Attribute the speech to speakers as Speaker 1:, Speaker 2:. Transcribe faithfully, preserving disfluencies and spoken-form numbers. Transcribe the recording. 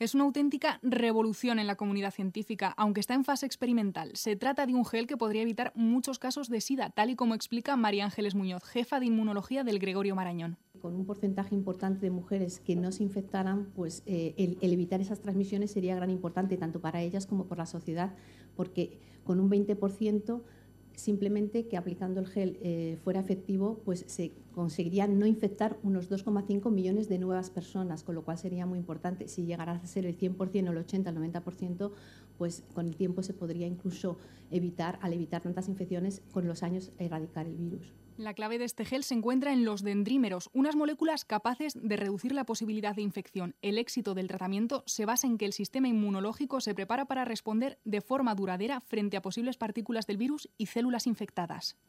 Speaker 1: Es una auténtica revolución en la comunidad científica, aunque está en fase experimental. Se trata de un gel que podría evitar muchos casos de SIDA, tal y como explica María Ángeles Muñoz, jefa de inmunología del Gregorio Marañón.
Speaker 2: Con un porcentaje importante de mujeres que no se infectaran, pues eh, el, el evitar esas transmisiones sería gran importante, tanto para ellas como por la sociedad, porque con un veinte por ciento simplemente que aplicando el gel eh, fuera efectivo, pues se conseguiría no infectar unos dos coma cinco millones de nuevas personas, con lo cual sería muy importante. Si llegara a ser el cien por ciento o el ochenta, el noventa por ciento, pues con el tiempo se podría incluso evitar, al evitar tantas infecciones, con los años erradicar el virus.
Speaker 1: La clave de este gel se encuentra en los dendrímeros, unas moléculas capaces de reducir la posibilidad de infección. El éxito del tratamiento se basa en que el sistema inmunológico se prepara para responder de forma duradera frente a posibles partículas del virus y células infectadas.